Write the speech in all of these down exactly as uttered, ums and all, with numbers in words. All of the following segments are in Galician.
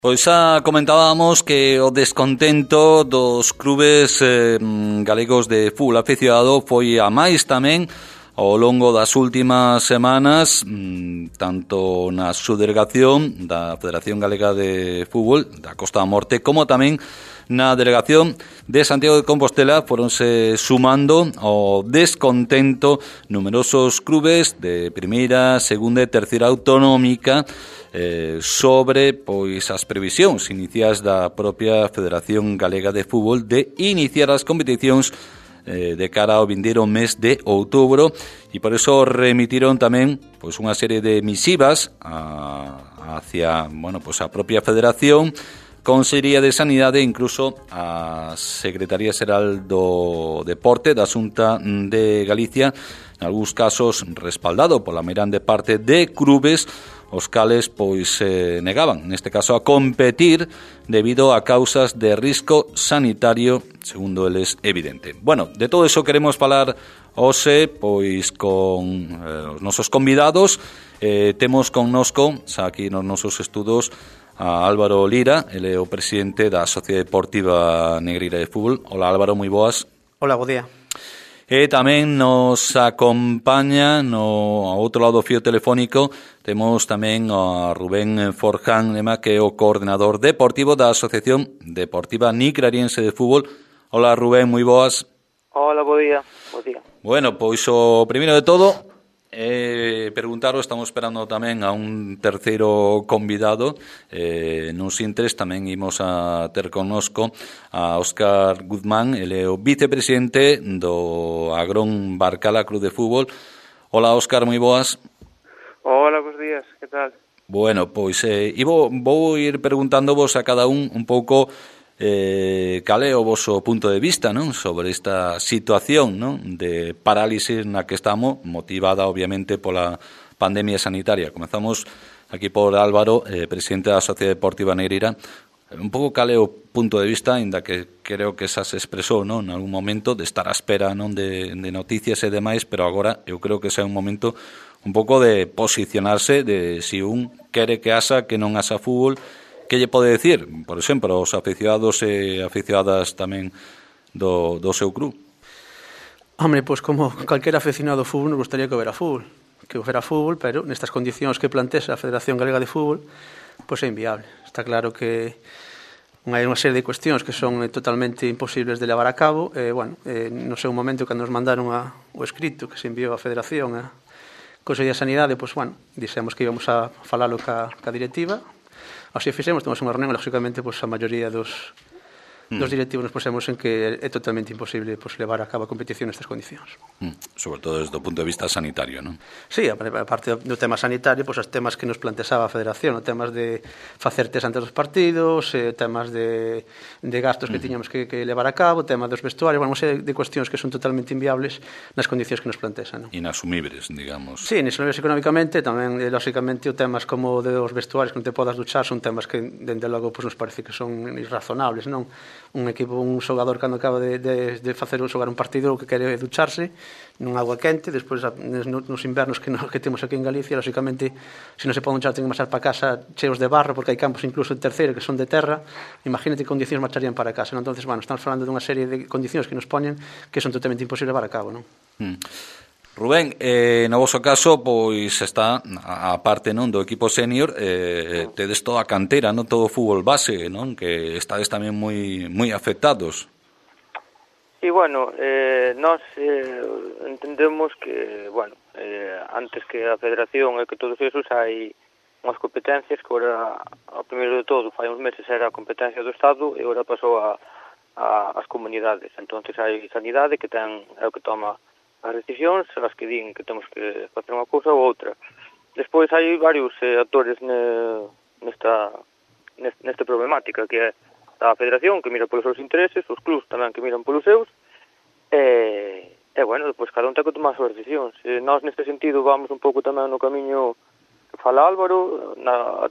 Pois xa comentábamos que o descontento dos clubes eh, galegos de fútbol aficionado foi a máis tamén ao longo das últimas semanas, tanto na subdelegación da Federación Galega de Fútbol da Costa da Morte como tamén na delegación de Santiago de Compostela. Foronse sumando ao descontento numerosos clubes de primeira, segunda e terceira autonómica eh, sobre pois as previsións iniciais da propia Federación Galega de Fútbol de iniciar as competicións eh, de cara ao vindeiro mes de outubro, e por eso remitiron tamén pois unha serie de misivas a, hacia, bueno, pois a propia Federación, Consellería de Sanidade e incluso a Secretaría Xeral do Deporte da Xunta de Galicia, en algúns casos respaldado pola meirande parte de clubes os cales pois eh, negaban, neste caso, a competir debido a causas de risco sanitario, segundo eles, evidente. Bueno, de todo eso queremos falar hoxe pois con eh, os nosos convidados. Eh, temos connosco, xa aquí nos nosos estudos, a Álvaro Lira, ele é o presidente da Sociedade Deportiva Negreira de Fútbol. Hola Álvaro, moi boas. Hola, bo día. E tamén nos acompaña no ao outro lado do fío telefónico, temos tamén a Rubén Forján Lema, que é o coordenador deportivo da Asociación Deportiva Nicrariense de Fútbol. Hola Rubén, moi boas. Hola, bo día. Bo día. Bueno, pois o primeiro de todo, Eh, preguntaros, estamos esperando tamén a un terceiro convidado. eh, Nuns intres tamén imos a ter connosco a Óscar Guzmán, ele é o vicepresidente do Agrón Barcala Club de Fútbol. Hola Óscar, moi boas. Hola, bos días, que tal? Bueno, pois eh, vou, vou ir preguntándovos a cada un un pouco Eh, cal é o voso punto de vista, non, sobre esta situación, non, de parálisis na que estamos, motivada obviamente pola pandemia sanitaria. Comezamos aquí por Álvaro, eh, presidente da Sociedade Deportiva Negreira. Un pouco cal é o punto de vista, ainda que creo que xa se expresou, non, en algún momento, de estar á espera, non, de, de noticias e demais, pero agora eu creo que xa é un momento un pouco de posicionarse, de si un quere que asa, que non asa fútbol. Que lle pode decir, por exemplo, aos aficionados e aficionadas tamén do, do seu club? Hombre, pois como calquera aficionado ao fútbol nos gustaría que houbera fútbol, que houbera fútbol, pero nestas condicións que plantexa a Federación Galega de Fútbol, pois é inviable. Está claro que hai unha serie de cuestións que son totalmente imposibles de levar a cabo. Eh, bueno, eh, no seu momento, cando nos mandaron a, o escrito que se enviou á Federación, a Consellería de Sanidade, pois, bueno, dixemos que íbamos a falalo ca, ca directiva. Así fixemos, temos unha reunión, lógicamente, pois, a maioría dos, mm. dos directivos nos pusemos en que é totalmente imposible pois, levar a cabo a competición nestas condicións. Mm. Sobre todo desde o punto de vista sanitario, non? Sí, a parte do tema sanitario, pois, os temas que nos plantexaba a Federación, os temas de facer test antes dos partidos, eh, temas de, de gastos que mm. tiñamos que, que levar a cabo, tema dos vestuarios, bueno, unha serie de cuestións que son totalmente inviables nas condicións que nos plantexan, non? Inasumibles, digamos. Sí, inasumibles económicamente, tamén, eh, lógicamente, o temas como dos vestuarios que non te podas duchar son temas que, dende logo, pues, nos parece que son irrazonables, non? Un equipo, un xogador cando acaba de, de, de facer xogar un partido que quere ducharse nun agua quente, despois nos invernos que, no, que temos aquí en Galicia, lógicamente, se non se pode duchar, ten que marchar para casa cheos de barro, porque hai campos incluso en terceira que son de terra. Imagínate que condicións marcharían para casa, non? Entonces, bueno, estamos falando dunha serie de condicións que nos poñen que son totalmente imposibles levar a cabo, non? Mm. Rubén, eh, no voso caso, pois está a parte, non, do equipo senior, eh, tedes toda a cantera, non, todo o fútbol base, non, que estades tamén moi moi afectados. E, bueno, eh, nós eh, entendemos que, bueno, eh, antes que a Federación e que todos esos hai unhas competencias que agora, ao primeiro de todo, fai uns meses era a competencia do Estado e agora pasou a, a as comunidades. Entonces hai sanidade que ten, é o que toma as decisións, as que din que temos que facer unha cousa ou outra. Despois hai varios eh, actores ne, nesta, nesta problemática, que é a Federación, que mira polos seus intereses, os clubs tamén que miran polos seus, e, e bueno, depois cada un ten que tomar as súas decisións. E nós, neste sentido, vamos un pouco tamén no camiño que fala Álvaro, na,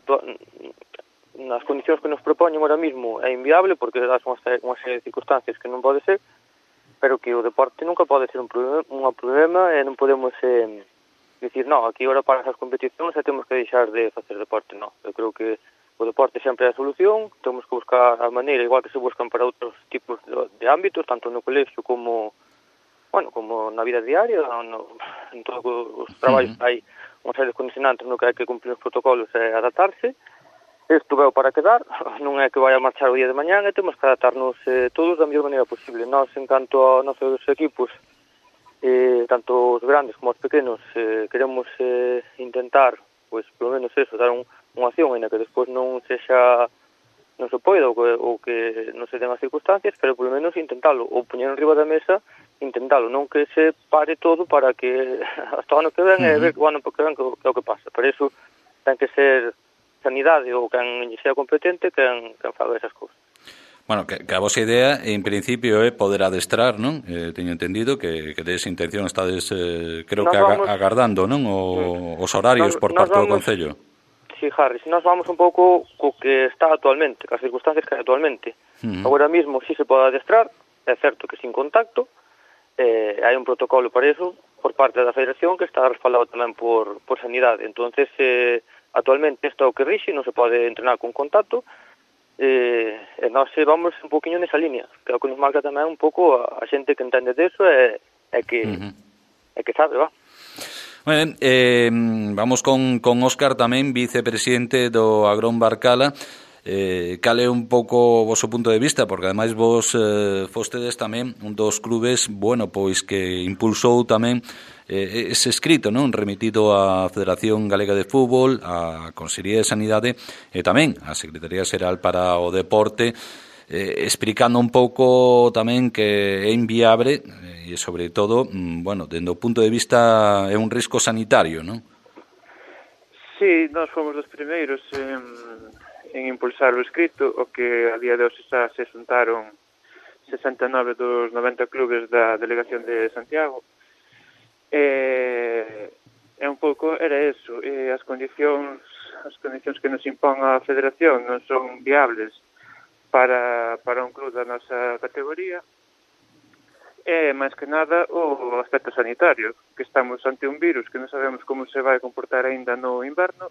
nas condicións que nos propoñen ahora mismo é inviable, porque das unha serie de circunstancias que non pode ser, pero que o deporte nunca pode ser un problema, un problema e non podemos eh, dicir, non, aquí agora para as competicións e temos que deixar de facer deporte, non. Eu creo que o deporte sempre é a solución, temos que buscar a maneira, igual que se buscan para outros tipos de, de ámbitos, tanto no colegio como, bueno, como na vida diaria, no, en todos os traballos uh-huh. hai unha serie de condicionantes no que hai que cumprir os protocolos e adaptarse. Isto veo para quedar, non é que vai a marchar o día de mañán e temos que adaptarnos eh, todos da mellor maneira posible. Nós, en canto aos nosos equipos, eh, tanto os grandes como os pequenos, eh, queremos eh, intentar, pois, polo menos eso, dar un, unha acción en a que despois non sexa, non se poida ou que, ou que non se den as circunstancias, pero polo menos intentalo, ou poñer enriba da mesa, intentalo, non que se pare todo para que hasta o ano que ven uh-huh. e ver o ano que ven que, que é o que pasa. Por iso ten que ser sanidade ou quen sea competente quen, quen faga esas cousas. Bueno, que, que a vosa idea, en principio, é poder adestrar, non? Eh, teño entendido que, que de esa intención estades, eh, creo nos que vamos, agardando, non? O, os horarios nos, por parte vamos, do Concello. Sí, Harry, se nós vamos un pouco co que está actualmente, cas circunstancias que hai actualmente. Uh-huh. Agora mesmo, si se pode adestrar, é certo que sin contacto, eh, hai un protocolo para iso por parte da Federación que está respaldado tamén por, por Sanidade. Entonces, eh, actualmente isto é o que rixe, non se pode entrenar con contacto, e, e nós vamos un poquinho nesa línea, que é o que nos marca tamén un pouco a, a xente que entende deso e, e que uh-huh. e que sabe, va. Bueno, eh, vamos con, con Óscar tamén, vicepresidente do Agrón Barcala. Eh, cal é un pouco o voso punto de vista, porque ademais vos eh, fostedes tamén un dos clubes, bueno, pois que impulsou tamén eh, ese escrito, non, remitido á Federación Galega de Fútbol, á Consellería de Sanidade e tamén á Secretaría Xeral para o Deporte, eh, explicando un pouco tamén que é inviable e sobre todo, bueno, dende o punto de vista é un risco sanitario, non? Sí, nós fomos os primeiros en en impulsar o escrito, o que a día de hoxe xa se xuntaron sesenta e nove dos noventa clubes da delegación de Santiago. E, e un pouco era eso, e as condicións as condicións que nos impón a Federación non son viables para, para un club da nosa categoría. E, máis que nada, o aspecto sanitario, que estamos ante un virus que non sabemos como se vai comportar aínda no inverno.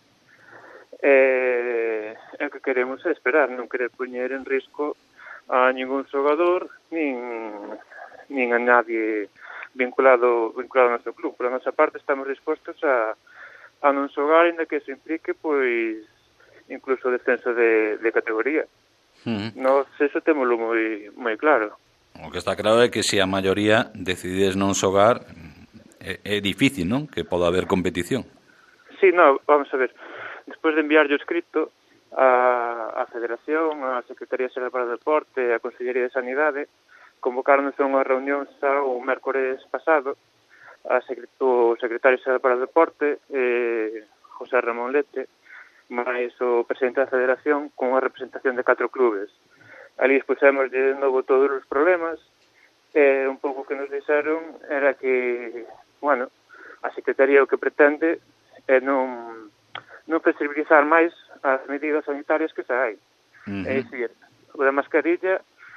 E o que queremos é esperar, non querer poñer en risco a ningún xogador nin, nin a nadie vinculado vinculado ao noso club. Por a nosa parte estamos dispostos a, a non xogar, ainda que eso implique pois incluso o descenso de, de categoría. Uh-huh. Nos eso témolo moi, moi claro. O que está claro é que se a maioría decides non xogar é, é difícil, non? Que poda haber competición. Sí, no, vamos a ver. Despois de enviarlle o escrito á, á Federación, á Secretaría Xeral para o Deporte e á Consellería de Sanidade, convocaron a unha reunión xa o mércores pasado a secret- o Secretario Xeral para o Deporte, eh, José Ramón Lete, máis o presidente da Federación, con unha representación de catro clubes. Ali expuxemos de novo todos os problemas, e un pouco que nos dixeron era que, bueno, a Secretaría o que pretende é non non flexibilizar máis as medidas sanitarias que xa hai. Uh-huh. É dicir, o da mascarilla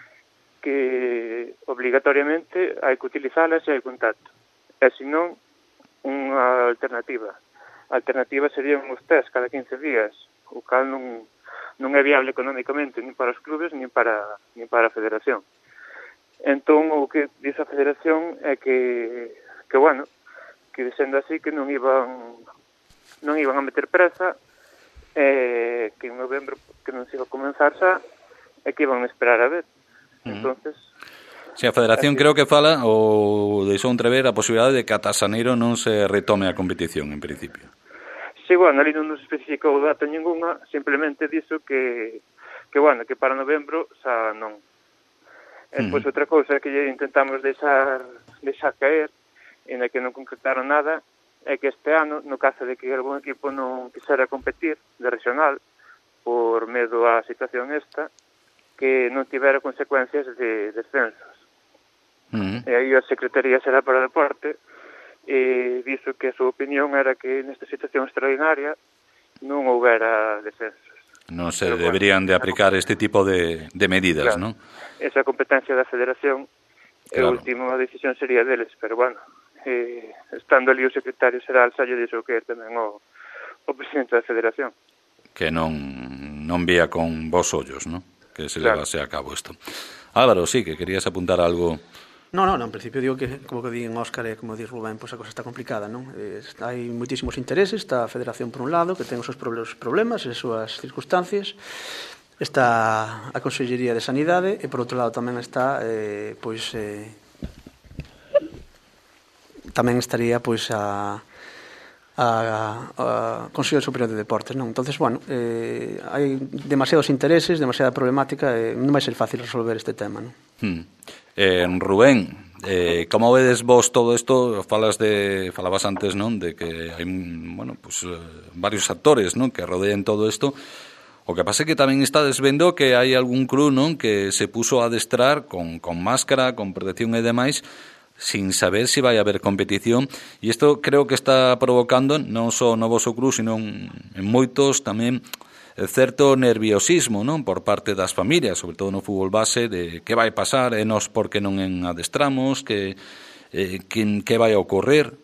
que obligatoriamente hai que utilizala se hai contacto. E senón, unha alternativa. A alternativa serían os test cada quince días, o cal non, non é viable económicamente nin para os clubes nin para, nin para a Federación. Entón, o que dice a Federación é que, que bueno, que sendo así que non iban non iban a meter presa, eh, que en novembro que non se iba a comenzar xa, e que iban a esperar a ver. Uh-huh. Entonces, si a Federación así, creo que fala ou deixou entrever a posibilidade de que ata xaneiro non se retome a competición, en principio. Sí, bueno, ali non nos especificou data ninguna, simplemente dixo que, que bueno, que para novembro xa non. E depois uh-huh. outra cousa que intentamos deixar, deixar caer, e na que non concretaron nada, é que este ano, no caso de que algún equipo non quixera competir de regional por medo á situación esta, que non tivera consecuencias de descensos. Uh-huh. E aí a Secretaría Xeral para o Deporte e dixo que a súa opinión era que nesta situación extraordinaria non houbera descensos. Non se pero, deberían bueno, de aplicar este tipo de, de medidas, claro, non? Esa competencia da Federación, claro. A última decisión sería deles, pero bueno, eh, estando ali o secretario xeral xa lle dixo que tamén o, o presidente da Federación que non non vía con vos ollos, non? Que se Claro. levase a cabo isto. Álvaro, sí, que querías apuntar algo. No, no, no, en principio digo que, como que di en Óscar e como di Rubén, pois a cosa está complicada, non? Eh, hai moitísimos intereses, está a Federación por un lado, que ten os seus problemas e as súas circunstancias, está a Consellería de Sanidade e por outro lado tamén está eh, pois eh, tamén estaría pois a a, a Consello Superior de Deportes, non? Entonces, bueno, eh, hai demasiados intereses, demasiada problemática e non vai ser fácil resolver este tema, non? Hmm. Eh, Rubén, eh, como vedes vos todo isto? Falas de, falabas antes, non? De que hai, bueno, pues, eh, varios actores, non? Que rodean todo isto. O que pasa é que tamén estades vendo que hai algún club, non? Que se puso a adestrar con, con máscara, con protección e demais, sin saber se vai haber competición, e isto creo que está provocando non só no voso club, sino en moitos tamén certo nerviosismo, non, por parte das familias, sobre todo no fútbol base, de que vai pasar, e nós porque non en adestramos, que eh, que, que vai a ocorrer.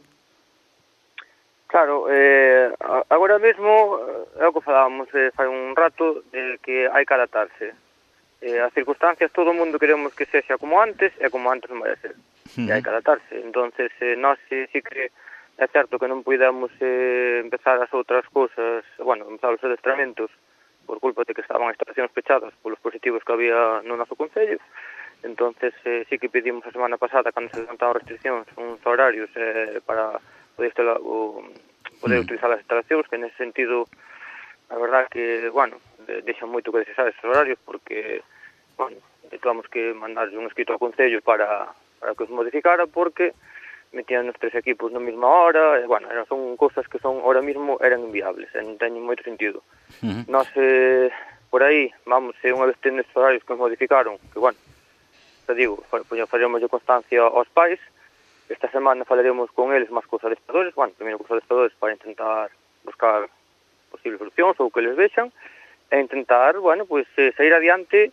Claro, eh, agora mesmo é o que falábamos eh, fai un rato de que hai que adaptarse. Eh, as circunstancias, todo o mundo queremos que sexa como antes, e como antes non vai ser. E hai que adaptarse. Entonces, eh, nós sí, sí que é certo que non podemos eh, empezar as outras cousas, bueno, empezar os adestramentos por culpa de que estaban as estacións pechadas polos positivos que había no noso concello. Entonces, eh, sí que pedimos a semana pasada, cando se levantaban restriccións, uns horarios eh, para poder, instalar, o, poder mm. utilizar as instalacións, que nese sentido, a verdad que, bueno, de, deixan moito que desexar esos horarios, porque, bueno, tuvamos que mandar un escrito ao concello para, para que os modificara, porque metían os tres equipos na mesma hora, e, bueno, son cousas que son ahora mismo eran inviables, e non teñen moito sentido. Uh-huh. Nós, eh, por aí, vamos, eh, unha vez tendo estes horarios que nos modificaron, que, bueno, te digo, faremos de constancia aos pais, esta semana falaremos con eles máis cos adestradores, bueno, primeiro cos adestradores para intentar buscar posibles solucións ou que les vexan, e intentar, bueno, pois, eh, sair adiante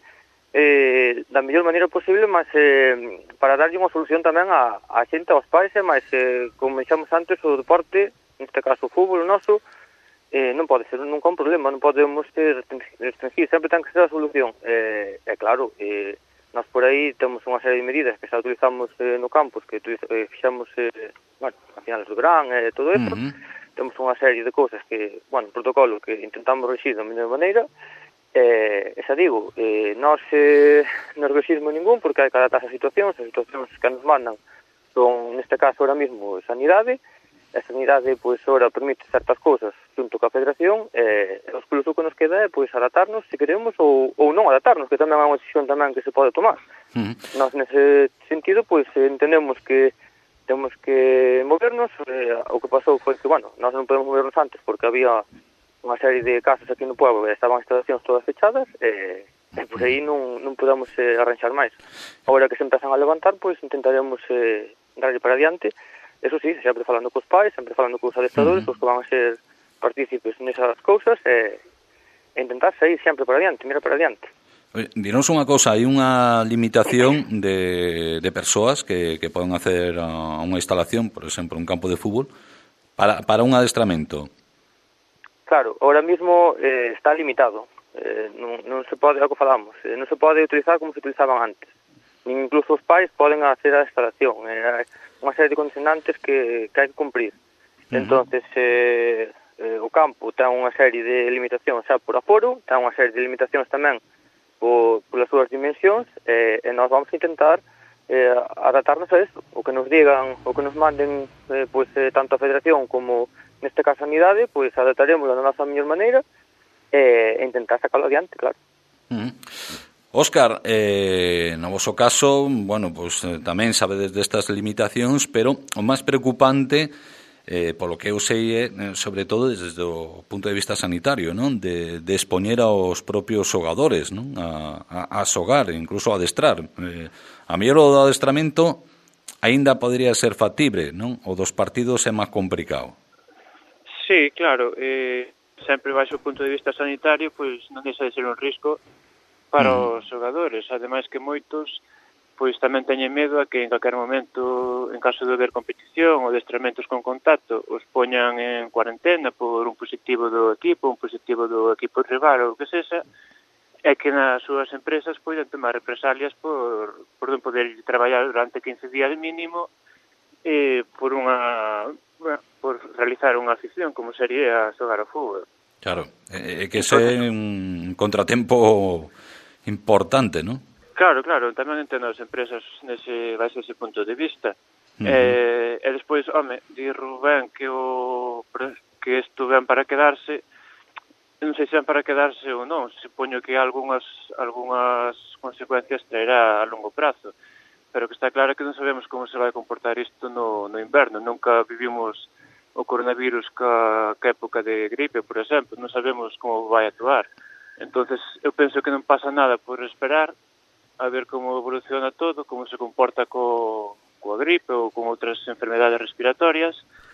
Eh, da mellor maneira posible, mas eh, para darlle unha solución tamén a, a xente, aos pais, e máis, eh, como dixamos antes, o deporte, neste caso o fútbol noso, eh, non pode ser nunca un problema, non podemos ter restringir, sempre ten que ser a solución. Eh, é claro, eh, nós por aí temos unha serie de medidas que xa utilizamos eh, no campus, que eh, fixamos, eh, bueno, a finales do verán e eh, todo isto, uh-huh. Temos unha serie de cousas que, bueno, protocolo que intentamos rexir da mellor maneira. Eh, esa digo, eh, nós eh, non nerviosismo ningún, porque hai que adaptarse as situacións, as situacións que nos mandan son, neste caso, ahora mismo, sanidade, a sanidade, pois, ahora permite certas cousas junto ca federación, e eh, os clubes que nos queda é, pois, adaptarnos, se queremos, ou, ou non adaptarnos, que tamén é unha decisión tamén que se pode tomar. Uh-huh. Nós, nese sentido, pois, entendemos que temos que movernos, eh, o que pasou foi que, bueno, nós non podemos movernos antes, porque había unha serie de casas aquí no pueblo, estaban as instalacións todas fechadas, e, e por aí non, non podemos eh, arranxar máis. Agora que se empezan a levantar, pois intentaremos eh, darlle para adiante, eso sí, sempre falando cos pais, sempre falando cos adestradores, uh-huh. Os que van a ser partícipes nesas cousas, e, e intentar sair sempre para adiante, mira para adiante. Dinos unha cosa, hai unha limitación de, de persoas que, que poden hacer a unha instalación, por exemplo, un campo de fútbol, para, para un adestramento. Claro, ahora mismo eh, está limitado, eh, non, non se pode, é o que falamos, eh, non se pode utilizar como se utilizaban antes, nin incluso os pais poden hacer a instalación, eh, unha serie de condicionantes que, que hai que cumprir. Uh-huh. Entonces, eh, eh, o campo ten unha serie de limitacións xa por aforo, ten unha serie de limitacións tamén por, por as súas dimensións, eh, e nós vamos a intentar eh, adaptarnos a isto, o que nos digan, o que nos manden eh, pois, eh, tanto a federación como neste caso a sanidade, pois adaptaremos da nosa mellor maneira e intentar sacarlo adiante, claro. Uh-huh. Óscar, eh, no voso caso, bueno, pois eh, tamén sabedes destas limitacións, pero o máis preocupante, eh, polo que eu sei, é, sobre todo desde o punto de vista sanitario, non? De, de expoñer aos propios xogadores, non? A, a, a xogar, incluso a adestrar. Eh, a mellor o do adestramento aínda podría ser factible, non? O dos partidos é máis complicado. Sí, claro, eh, sempre baixo o punto de vista sanitario, pois non deixa de ser un risco para mm. os xogadores, ademais que moitos pois tamén teñen medo a que en calquer momento, en caso de haber competición ou adestramentos con contacto, os poñan en cuarentena por un positivo do equipo, un positivo do equipo rival ou o que sexa, e que nas súas empresas poden tomar represalias por, por non poder traballar durante quince días mínimo e por unha bueno, por realizar unha afición como sería xogar ao fútbol. Claro, é que ese é un contratempo importante, non? Claro, claro, tamén entendo as empresas nese, baixo ese punto de vista. Uh-huh. eh, e despois, home, di Rubén que o que isto ven para quedarse, non sei se ven para quedarse ou non, supoño que algunhas algunhas consecuencias traerá a longo prazo, pero que está claro que non sabemos como se vai comportar isto no, no inverno. Nunca vivimos o coronavirus ca, ca época de gripe, por exemplo, non sabemos como vai actuar. Entonces, eu penso que non pasa nada por esperar a ver como evoluciona todo, como se comporta co, coa gripe ou con outras enfermedades respiratorias,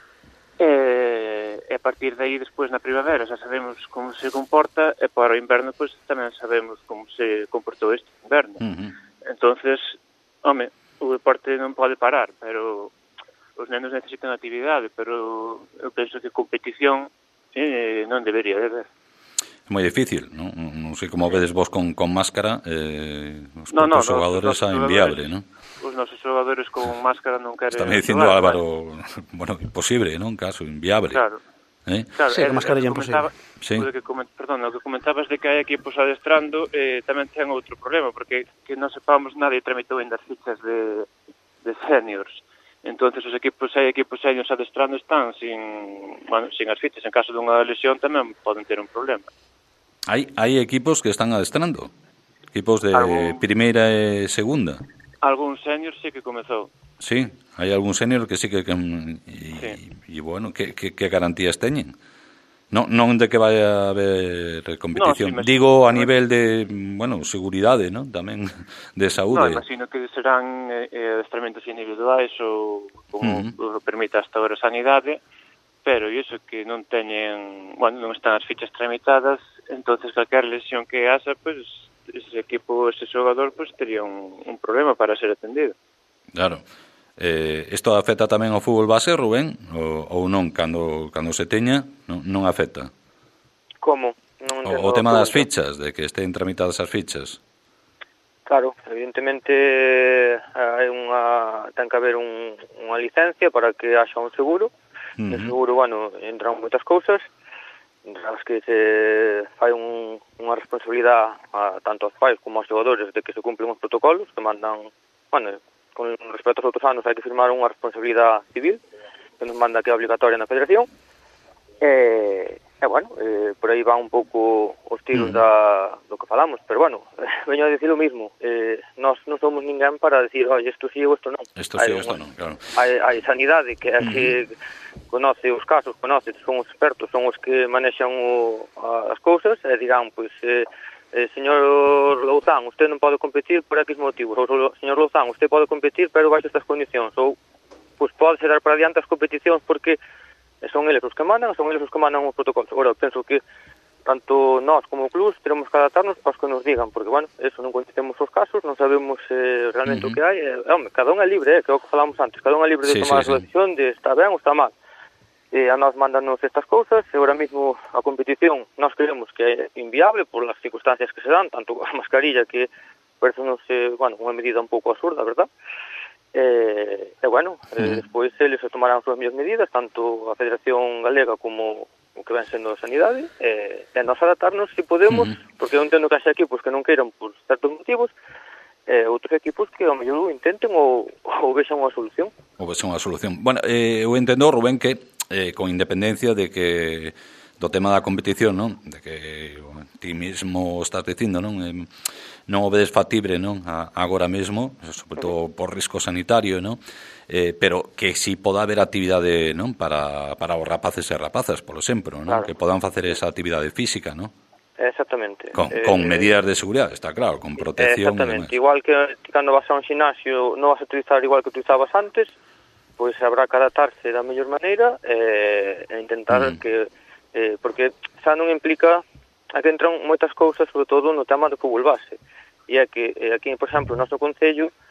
e, e a partir de aí, despois, na primavera, xa sabemos como se comporta, e para o inverno, pois, tamén sabemos como se comportou este inverno. Uh-huh. Entonces, home, o deporte non pode parar, pero os nenos necesitan actividade, pero eu penso que competición eh, non debería de haber. É moi difícil, non? Non sei como vedes vos con, con máscara, eh, os no, propios no, xogadores a inviable, non? Os nosos xogadores con máscara non queren... Está me dicindo Álvaro, bueno, imposible, non? Caso, inviable. Claro. Eh? Claro, sí, con máscara é imposible. Sí. Que coment, perdón, o que comentabas de que hai equipos adestrando, eh, tamén ten outro problema, porque que non sepamos nadie tramitou ainda as fichas de, de seniors. Entonces os equipos, hai equipos seniors adestrando están sin, bueno, sin as fichas. En caso dunha lesión tamén poden ter un problema. Hai, hai equipos que están adestrando, equipos de algún, primeira e segunda. Algún senior sí que comezou. Sí, hai algún senior que sí que... que e, sí. e, bueno, que, que, que garantías teñen? Non, non de que vai a haber competición. No, sí, digo a nivel de, bueno, seguridade, ¿no? Tamén de saúde. No, imagino que serán eh, adestramentos individuais ou como uh-huh. o permite hasta ahora a sanidade, pero iso que non teñen, bueno, non están as fichas tramitadas, entonces calquer lesión que haxa, pues, ese equipo, ese xogador, pues, tería un, un problema para ser atendido. Claro. Eh, isto afecta tamén ao fútbol base, Rubén, ou, ou non, cando, cando se teña, non, non afecta? Como? Non o, o tema das fichas, de que estén tramitadas as fichas. Claro, evidentemente hai unha, ten que haber un, unha licencia para que haxa un seguro. Uh-huh. No seguro, bueno, entran moitas cousas, as que se fai un, unha responsabilidade a tanto aos pais como aos xogadores de que se cumplen os protocolos que mandan, bueno, con respecto aos outros anos hai que firmar unha responsabilidade civil que nos manda que é obligatoria na federación e, e bueno, e, por aí van un pouco os tiros mm. da, do que falamos, pero bueno, veño a decir o mismo, eh, nós non somos ninguén para decir, oi, isto sí ou isto non. Isto sí ou isto non, claro. Hai, hai sanidade que é mm. que conoce os casos, conoce, son os expertos, son os que manexan o, as cousas e dirán, pois, eh, eh, señor Louzán, usted non pode competir por X motivos, ou señor Louzán, usted pode competir pero baixo estas condicións, ou pois pode ser dar para adiante as competicións porque son eles os que mandan, son eles os que mandan os protocolos. Agora, penso que tanto nós como o club teremos que adaptarnos para os que nos digan, porque, bueno, eso non coñecemos os casos, non sabemos eh, realmente uh-huh. o que hai, eh, hombre, cada un é libre, eh, que é o que falamos antes, cada un é libre de sí, tomar sí, a súa decisión de está ben ou está mal. E a nós mandanos estas cousas, e agora mesmo a competición nós creemos que é inviable por as circunstancias que se dan, tanto a mascarilla que parece non se, bueno, unha medida un pouco absurda, verdad? E, e bueno, uh-huh. eh, despois eles se tomarán as súas mellores medidas, tanto a Federación Galega como o que ven sendo a Sanidade, e, e nós adaptarnos se podemos, uh-huh. porque eu entendo que haxa equipos que non queiran por certos motivos, e outros equipos que ao mellor intenten ou, ou vexan unha solución. Ou vexan unha solución. Bueno, eh, eu entendo, Rubén, que eh, con independencia de que do tema da competición, non? De que bueno, ti mesmo estás dicindo, non? Eh, non o vedes factible, non? A, agora mesmo, sobre todo por risco sanitario, non? Eh, pero que si poda haber actividade, non? Para, para os rapaces e rapazas, por exemplo, non? Claro. Que podan facer esa actividade física, non? Exactamente. Con, eh, con medidas de seguridade, está claro, con protección. Exactamente, igual que cando vas a un xinasio non vas a utilizar igual que utilizabas antes, pois habrá que adaptarse da mellor maneira e, e intentar mm. que eh, porque xa non implica a que entran moitas cousas, sobre todo no tema do fútbol base, e é que eh, aquí, por exemplo, no noso concello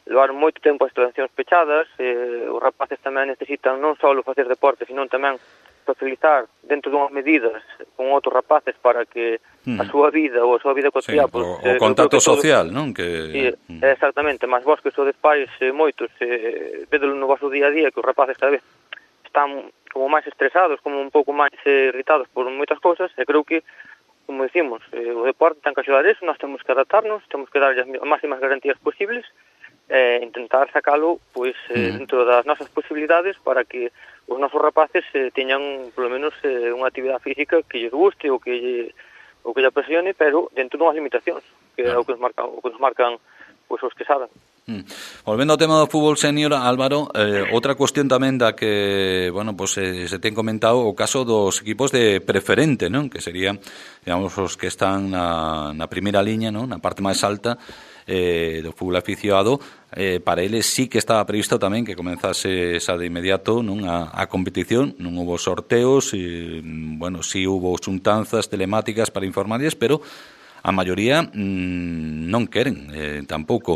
levaron moito tempo as instalacións pechadas, eh, os rapaces tamén necesitan non só facer deporte, sino tamén socializar dentro dunhas medidas con outros rapaces para que mm. a súa vida ou a súa vida cotidiana... Sí, pues, o, o contacto social, non? Que... Sí, mm. exactamente, mas vos que sodes pais eh, moitos, eh, vedelo no vosso día a día, que os rapaces cada vez están como máis estresados, como un pouco máis eh, irritados por moitas cousas, e creo que, como decimos, eh, o deporte ten que axudar eso, nós temos que adaptarnos, temos que dar as máximas garantías posibles, e eh, intentar sacalo pois, eh, mm. dentro das nosas posibilidades para que os nosos rapaces eh, teñan, polo menos, eh, unha actividade física que lles guste ou que lle, ou que lle apasione, pero dentro dunhas limitacións, que é o que nos marcan, o que nos marcan pois, os que saben. Mm. Volvendo ao tema do fútbol senior, Álvaro, eh, outra cuestión tamén da que, bueno, pues eh, se ten comentado o caso dos equipos de preferente, non? Que serían, digamos, os que están na, na primeira liña, non? Na parte máis alta eh, do fútbol aficionado. Eh, para eles sí que estaba previsto tamén que comenzase esa de inmediato, non? A, a competición, non hubo sorteos, e, bueno, sí hubo xuntanzas telemáticas para informarles, pero a maioría mmm, non queren eh, tampouco.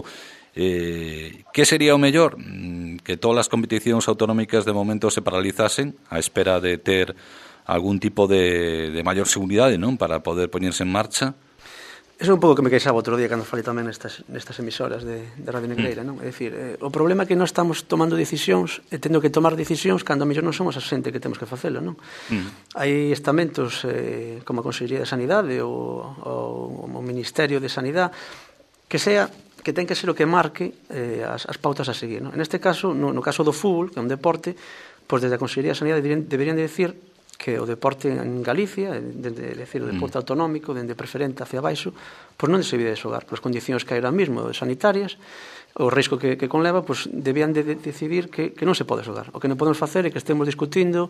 Eh, que sería o mellor? Que todas as competicións autonómicas de momento se paralizasen a espera de ter algún tipo de, de maior seguridade, non? Para poder poñerse en marcha. Eso é un pouco que me queixaba outro día cando falei tamén nestas, nestas emisoras de, de Radio Negreira, non? É dicir, eh, o problema é que nós estamos tomando decisións e tendo que tomar decisións cando a mellor non somos a xente que temos que facelo, non? Mm. Hai estamentos eh, como a Consellería de Sanidade ou, ou o Ministerio de Sanidade que sea que ten que ser o que marque eh, as, as pautas a seguir, non? En este caso, no, no caso do fútbol, que é un deporte, pois desde a Consellería de Sanidade deberían, deberían de decir que o deporte en Galicia, dende, decir, o deporte mm. autonómico, dende preferente hacia baixo, pois non se debía de xogar, pois condicións que hai ahora mesmo sanitarias, o risco que, que conleva, pois debían de, de decidir que, que non se pode xogar. O que non podemos facer é que estemos discutindo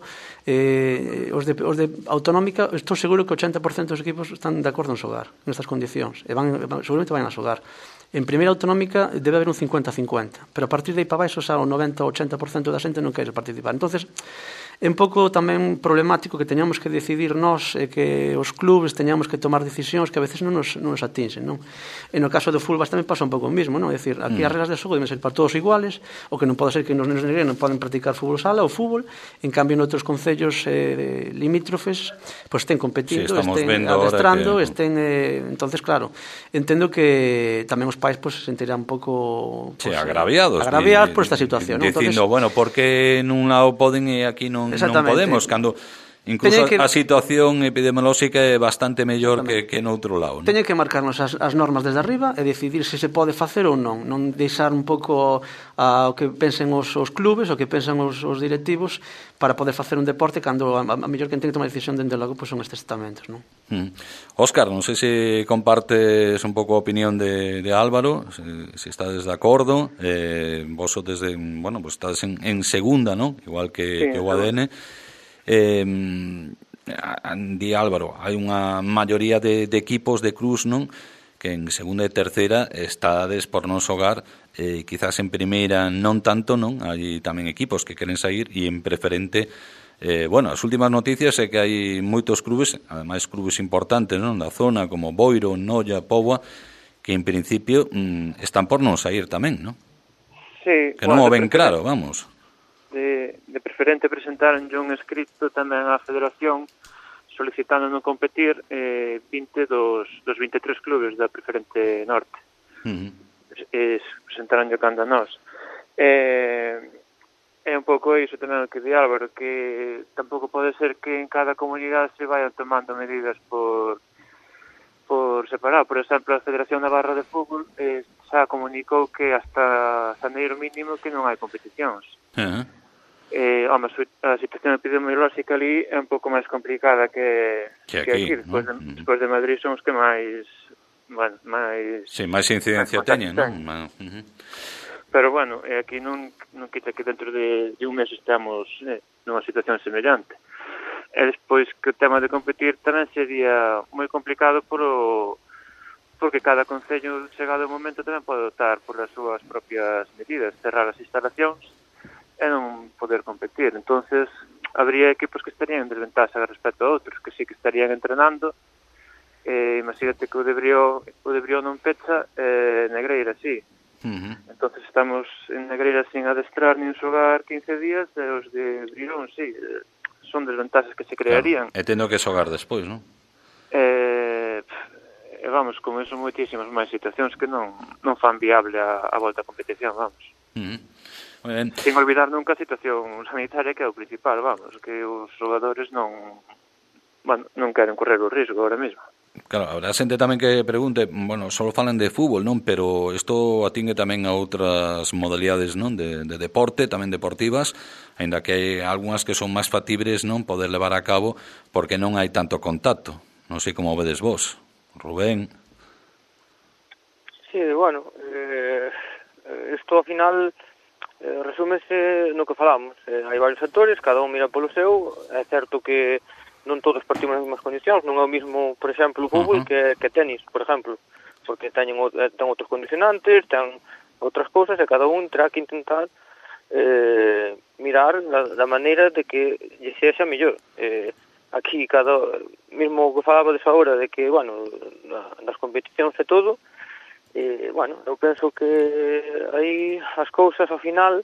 eh, os, de, os de autonómica, estou seguro que o ochenta por cento dos equipos están de acordo en xogar nestas condicións, e van, van, seguramente van a xogar. En primeira autonómica debe haber un cincuenta a cincuenta, pero a partir de aí para baixo xa o noventa ou ochenta por cento da xente non quere participar. Entonces, é un pouco tamén problemático que teñamos que decidir nós e que os clubes teñamos que tomar decisións que a veces non nos, non nos atinxen, non? E no caso do fútbol tamén pasa un pouco o mismo, non? É dicir, aquí as regras de xogo deben ser para todos iguales, o que non pode ser que nos nenos negreiros non poden practicar fútbol sala ou fútbol, en cambio noutros concellos eh, limítrofes pois estén competindo, sí, estén adestrando, que... estén eh, entonces claro, entendo que tamén os pais pois se sentirán un pouco pues, sí, agraviados, eh, agraviados por esta situación, ¿no? Dicindo, entonces, bueno, porque nun lado poden e aquí non non podemos, cando incluso que, a situación epidemiolóxica é bastante mellor que, que noutro lado, non? Teñen que marcarnos as, as normas desde arriba e decidir se se pode facer ou non, non deixar un pouco a, o que pensen os, os clubes, o que pensan os, os directivos para poder facer un deporte cando a, a mellor que ten que tomar decisión dende logo pois son estes estamentos, non? Mm. Óscar, non sei se compartes un pouco a opinión de, de Álvaro, se, se estades de acordo, eh, vos desde, bueno, pues estades en, en segunda, non? Igual que, sí, que o A D N. Eh, di Álvaro, hai unha maioría de, de equipos de cruz, non? Que en segunda e terceira estades por non xogar, eh, quizás en primeira non tanto, non? Hai tamén equipos que queren sair e en preferente, eh, bueno, as últimas noticias é que hai moitos clubes, ademais clubes importantes, non? Da zona como Boiro, Noia, Póvoa, que en principio mm, están por non sair tamén, non? Sí, que non o ven claro, vamos. De, de preferente presentaron un escrito tamén á Federación solicitando non competir eh, vinte dos, dos vinte e tres clubes da preferente norte. Uh-huh. E presentaron yo cando a nós. Eh, é un pouco iso tamén o que di Álvaro, que tampouco pode ser que en cada comunidade se vayan tomando medidas por por separado. Por exemplo, a Federación Navarra de Fútbol eh, xa comunicou que hasta xaneiro mínimo que non hai competicións. Uh-huh. Eh, home, a situación epidemiolóxica ali é un pouco máis complicada que, que aquí, que aquí. Despois, ¿no? de, despois de Madrid son os que máis, bueno, máis... Sí, máis incidencia teñen, non? Uh-huh. Pero, bueno, aquí non, non quita que dentro de, de un mes estamos eh, nunha situación semellante. E despois que o tema de competir tamén sería moi complicado por o, porque cada concello, chegado o momento, tamén pode optar por as súas propias medidas, cerrar as instalacións e non poder competir. Entonces, habría equipos que estarían en desventaxa respecto a outros, que sí que estarían entrenando. Eh, imagínate que o de Brió, o de Brió non pecha, eh, Negreira sí. Uh-huh. Entonces estamos en Negreira sin adestrar nin xogar quince días, e os de Brilón, sí, son desventajas que se crearían. Claro. E tendo que xogar despois, non? Eh, vamos, como son moitísimas máis situacións que non, non fan viable a, a volta a competición, vamos. Uh-huh. Sin olvidar nunca a situación sanitaria, que é o principal, vamos, que os xogadores non, bueno, non queren correr o risco ahora mesmo. Claro, habrá xente tamén que pregunte, bueno, só falan de fútbol, non? Pero isto atingue tamén a outras modalidades, non? De, de deporte, tamén deportivas, aínda que hai algunhas que son máis factibles, non? Poder levar a cabo, porque non hai tanto contacto. Non sei como vedes vos, Rubén. Sí, bueno, eh, isto ao final eh, resúmese no que falamos. Eh, hai varios actores, cada un mira polo seu. É certo que non todos partimos nas mesmas condicións, non é o mismo, por exemplo, o fútbol uh-huh. que, que tenis, por exemplo, porque teñen, ten outros condicionantes, ten outras cousas, e cada un terá que intentar eh, mirar da, da maneira de que lle sexa mellor. Eh, aquí, cada, mismo que falabades agora, de que, bueno, nas competicións e todo, eh, bueno, eu penso que aí as cousas, ao final,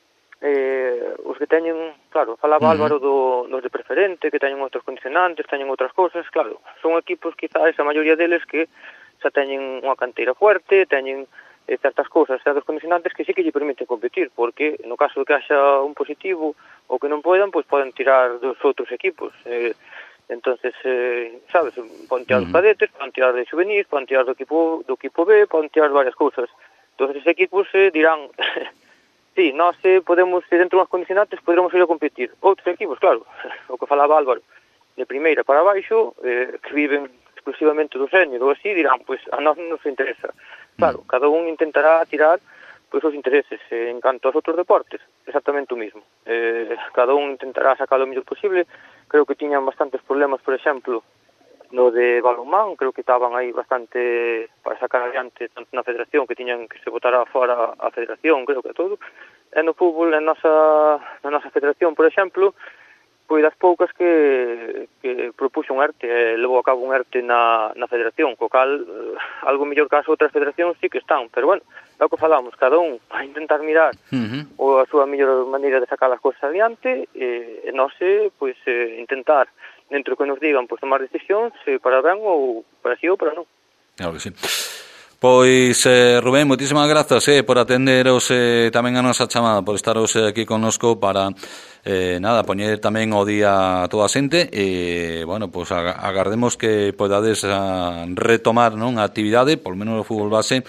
eh, os que teñen, claro, falaba uh-huh. Álvaro do, dos de preferente, que teñen outros condicionantes, teñen outras cousas, claro, son equipos, quizás, a maioría deles que xa teñen unha canteira fuerte, teñen eh, certas cousas, certos condicionantes que sí que lle permiten competir, porque no caso de que haxa un positivo ou que non poidan, pois poden tirar dos outros equipos. Eh, entonces, eh, sabes, poden tirar uh-huh. dos cadetes, poden tirar de juvenis, poden tirar do equipo, do equipo B, poden tirar varias cousas. Entonces, os equipos eh, dirán... Sí, nós eh, podemos, dentro das condicionantes, poderemos ir a competir. Outros equipos, claro, o que falaba Álvaro, de primeira para baixo, eh, que viven exclusivamente do sénior ou así, dirán, pois a nós non nos interesa. Claro, mm. cada un intentará tirar pois os intereses. Eh, en canto aos outros deportes, exactamente o mismo. Eh, cada un intentará sacar o mellor posible. Creo que tiñan bastantes problemas, por exemplo, no de balonmán, creo que estaban aí bastante para sacar adiante, tanto na federación, que tiñan que se botara fora a federación, creo que todo, e no fútbol, na nosa, na nosa federación, por exemplo, foi das poucas que, que propuxo un ERTE, e levou a cabo un ERTE na, na federación, co cal, eh, algo mellor que as outras federacións sí que están, pero bueno, é o que falamos, cada un vai intentar mirar uh-huh. o a súa mellor maneira de sacar as cousas adiante, e, e non sei, pois, eh, intentar dentro que nos digan, pois, tomar decisións eh, para ben ou para sí ou para non. Claro que sí. Pois, eh, Rubén, moitísimas grazas eh, por atenderos eh, tamén a nosa chamada, por estaros eh, aquí connosco para, eh, nada, poñer tamén o día a toda a xente e, bueno, pois agardemos que podades a, retomar, non, a actividade, polo menos o fútbol base,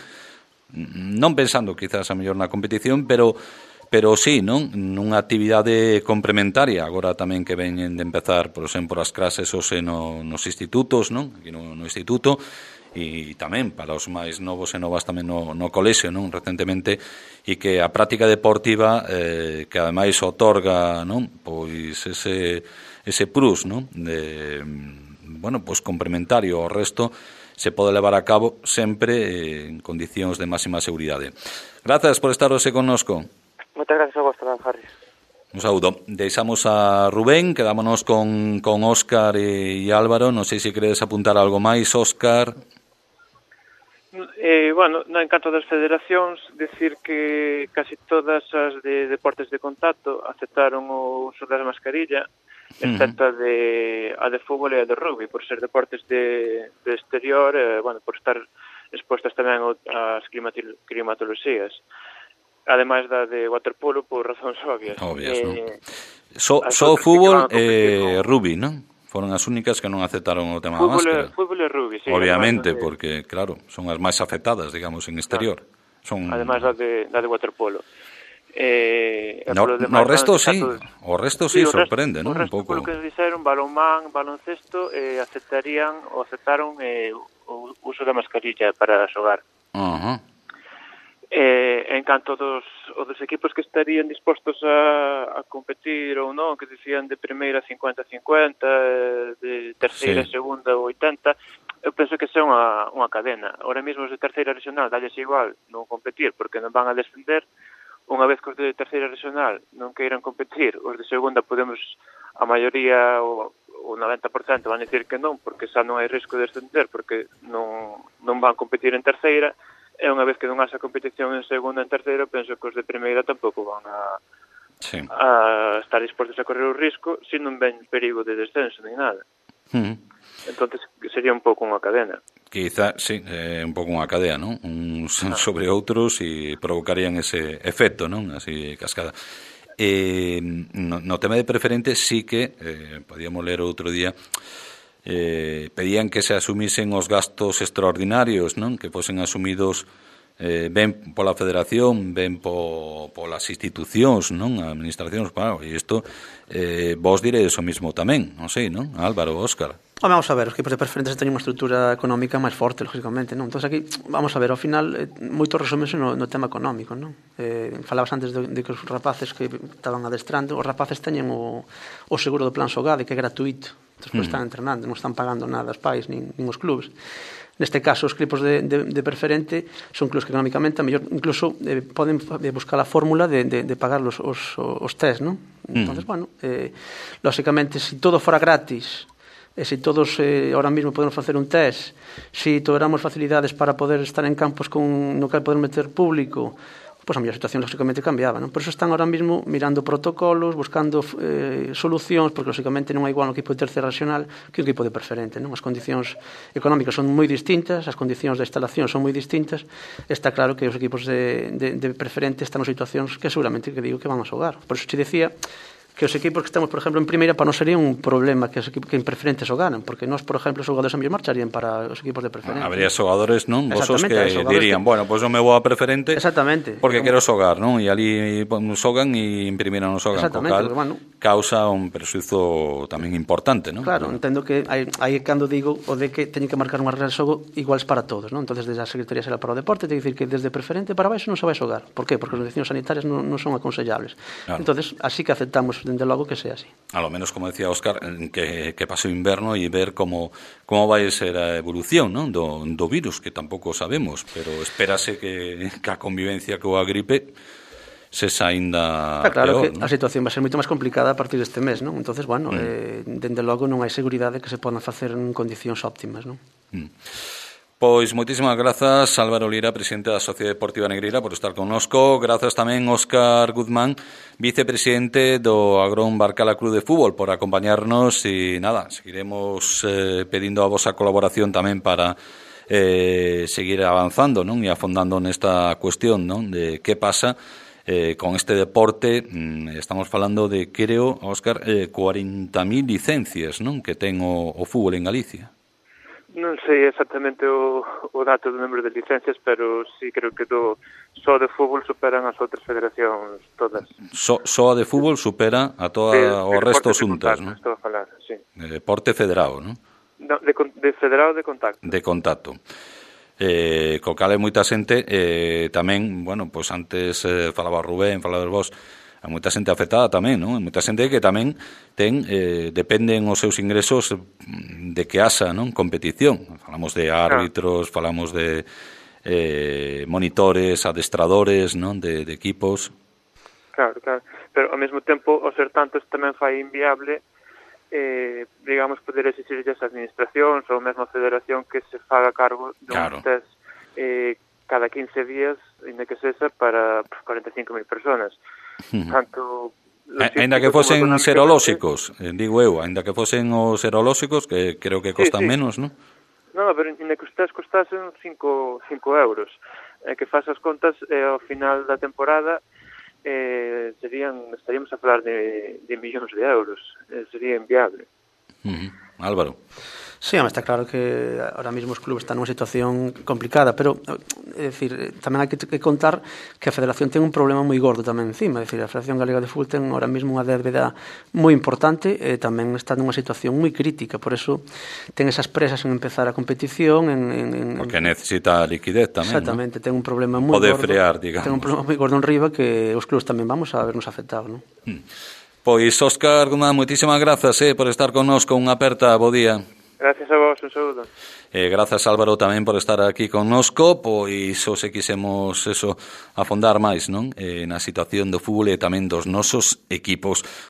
non pensando quizás a mellor na competición, pero pero sí, non? Nunha actividade complementaria, agora tamén que veñen de empezar, por exemplo, as clases os no, nos institutos, non? Aquí no, no instituto, e tamén para os máis novos e novas tamén no, no colexio, non? Recentemente, e que a práctica deportiva, eh, que ademais otorga, non? Pois ese, ese plus, non? De, bueno, pois complementario ao resto, se pode levar a cabo sempre en condicións de máxima seguridade. Grazas por estar hoxe connosco. Moitas gracias a vos tamén, Harris. Un saúdo. Deixamos a Rubén, quedámonos con, con Óscar e, e Álvaro. Non sei se queredes apuntar algo máis, Óscar. Eh, bueno, no encanto das federacións, decir que casi todas as de deportes de contacto aceptaron o uso da mascarilla, excepto uh-huh. a de a de fútbol e a de rugby, por ser deportes de, de exterior, eh, bueno, por estar expostas tamén ás climatoloxías. Ademais da de waterpolo por razóns obvias. Obvias, eh, non? So, so fútbol e eh, rugby, non? Foron as únicas que non aceptaron o tema fútbol da máscara. E, fútbol e rugby, sí. Obviamente, de... porque, claro, son as máis afectadas, digamos, en exterior. Claro. Son... Ademais da de, da de waterpolo. Eh, no, no o resto sí, de... o resto sí, sí sorprende, non? Un pouco. Polo que dixeron, balonmán, baloncesto, eh, aceptarían ou aceptaron eh, o uso da mascarilla para xogar. Ajá. Uh-huh. Eh, en canto dos, dos equipos que estarían dispostos a, a competir ou non, que dicían de primeira cincuenta cincuenta, de terceira sí. segunda oitenta, eu penso que xa unha, unha cadena. Ahora mesmo os de terceira regional dalles igual non competir porque non van a descender. Unha vez que os de terceira regional non queiran competir, os de segunda podemos, a maioría o, o noventa por cento van a dicir que non, porque xa non hai risco de descender porque non, non van competir en terceira. e unha vez que non haxa competición en segunda e en terceira, penso que os de primeira tampouco van a, sí. a estar dispostos a correr o risco se non ven perigo de descenso nem nada. Uh-huh. Entonces sería un pouco unha cadena. Quizá, sí, é eh, un pouco unha cadea, non? Uns ah. sobre outros e provocarían ese efecto, non? Así, cascada. Eh, no, no tema de preferente sí que, eh, podíamos ler outro día, eh, pedían que se asumisen os gastos extraordinarios, non? Que fosen asumidos eh, ben pola Federación, ben po, polas institucións, non? Administracións, claro, e isto eh, vos diredes o mismo tamén, non sei, non? Álvaro, Óscar. Vamos a ver, os equipos de preferentes teñen unha estrutura económica máis forte, lógicamente, non? Entón aquí, vamos a ver, ao final, eh, moito resúmese no, no tema económico, non? Eh, falabas antes de, de que os rapaces que estaban adestrando, os rapaces teñen o, o seguro do plan Sogade, que é gratuito. Despois están entrenando, non están pagando nada os pais nin, nin os clubes. Neste caso, os equipos de, de, de preferente son clubes que económicamente a mellor incluso eh, poden buscar a fórmula de, de, de pagar os, os, os test, non? Entonces, mm. bueno, eh, lógicamente, se si todo fora gratis, e se todos eh, ahora mesmo podemos facer un test, se si tuveramos facilidades para poder estar en campos con, no que poder meter público, pois a mellor situación lógicamente cambiaba, non? Por eso están ahora mesmo mirando protocolos, buscando eh, solucións, porque lógicamente non é igual un equipo de terceira regional que un equipo de preferente, non? As condicións económicas son moi distintas, as condicións de instalación son moi distintas, está claro que os equipos de, de, de preferente están en situacións que seguramente que digo que van a xogar. Por eso te decía que os equipos que estamos, por exemplo, en primeira, para non sería un problema que os equipos que en preferentes o ganan, porque nós, por exemplo, os xogadores a mellor marcharían para os equipos de preferente. Habría xogadores, non? Vosos que dirían, que... bueno, pois pues eu me vou a preferente exactamente, porque como... quero xogar, non? E ali nos xogan e en primeira non xogan, co cal bueno, causa un persuizo tamén importante, non? Claro, pero... entendo que aí, aí cando digo o de que teñen que marcar unhas regras de xogo iguais para todos, non? Entonces, desde a Secretaría Xeral para o Deporte, ten que dicir que desde preferente para baixo non se vai xogar. Por qué? Porque as condicións sanitarias non, non son aconsellables. Claro. Entonces, así que aceptamos, dende logo, que sea así. A lo menos, como decía Óscar, que, que pase o inverno e ver como, como vai ser a evolución, non? Do, do virus, que tampouco sabemos, pero espérase que, que a convivencia coa gripe se xa ainda está claro peor, que non? A situación vai ser moito máis complicada a partir deste mes, non? Entonces, bueno, mm. eh, dende logo non hai seguridade que se podan facer en condicións óptimas, non? Mm. Pois moitísimas grazas, Álvaro Lira, presidente da Sociedade Deportiva Negreira, por estar connosco. Grazas tamén, Óscar Guzmán, vicepresidente do Agrón Barcala Club de Fútbol, por acompañarnos. E nada, seguiremos eh, pedindo a vosa colaboración tamén para eh, seguir avanzando, non? E afondando nesta cuestión, non? De que pasa eh, con este deporte. Mm, estamos falando de, creo, Óscar, eh, cuarenta mil licencias, non? Que ten o, o fútbol en Galicia. Non sei exactamente o, o dato do número de licencias, pero sí creo que do só de fútbol superan as outras federacións todas. So, só de fútbol supera a toda de, o resto xuntas, non? Estou a falar, sí. De deporte federado, non? No, de, de federado de contacto. De contacto. Eh, co cal é moita xente, eh, tamén, bueno, pois pues antes eh, falaba Rubén, falaba vos, hai moita xente afectada tamén, non? Moita xente que tamén ten, eh, dependen os seus ingresos de que haxa, non? Competición. Falamos de árbitros, claro. Falamos de eh, monitores, adestradores, non? De, de equipos. Claro, claro. Pero ao mesmo tempo, ao ser tantos, tamén fai inviable eh, digamos, poder exigir as administracións ou mesmo a federación que se faga cargo de claro. un test eh, cada quince días, ainda que sexa para pues, cuarenta e cinco mil personas. Tanto ainda que fosen serolóxicos, digo eu, ainda que fosen os serolóxicos, que creo que costan sí, sí. menos, non? Non, pero ainda que os test costasen cinco euros, eh, que faz as contas eh, ao final da temporada eh, serían, estaríamos a falar de, de millóns de euros, eh, sería inviable. Uh-huh. Álvaro. Sí, está claro que ahora mismo os clubes están nunha situación complicada, pero é dicir, tamén hai que, que contar que a Federación ten un problema moi gordo tamén encima, é dicir, a Federación Galega de Fútbol ten ahora mismo unha débeda moi importante e tamén está nunha situación moi crítica, por eso ten esas presas en empezar a competición en, en, en porque necesita liquidez tamén, exactamente, ¿no? Ten un problema moi gordo, frear, digamos. Ten un problema moi gordo en riba que os clubes tamén vamos a vernos afectados, non? Hmm. Pois, Óscar Guzmán, moitísimas grazas eh, por estar connosco, unha aperta, bo día. Gracias a vos, un saúdo. Eh, grazas, Álvaro, tamén por estar aquí connosco, pois o se quisemos eso, afondar máis, non? Eh, na situación do fútbol e tamén dos nosos equipos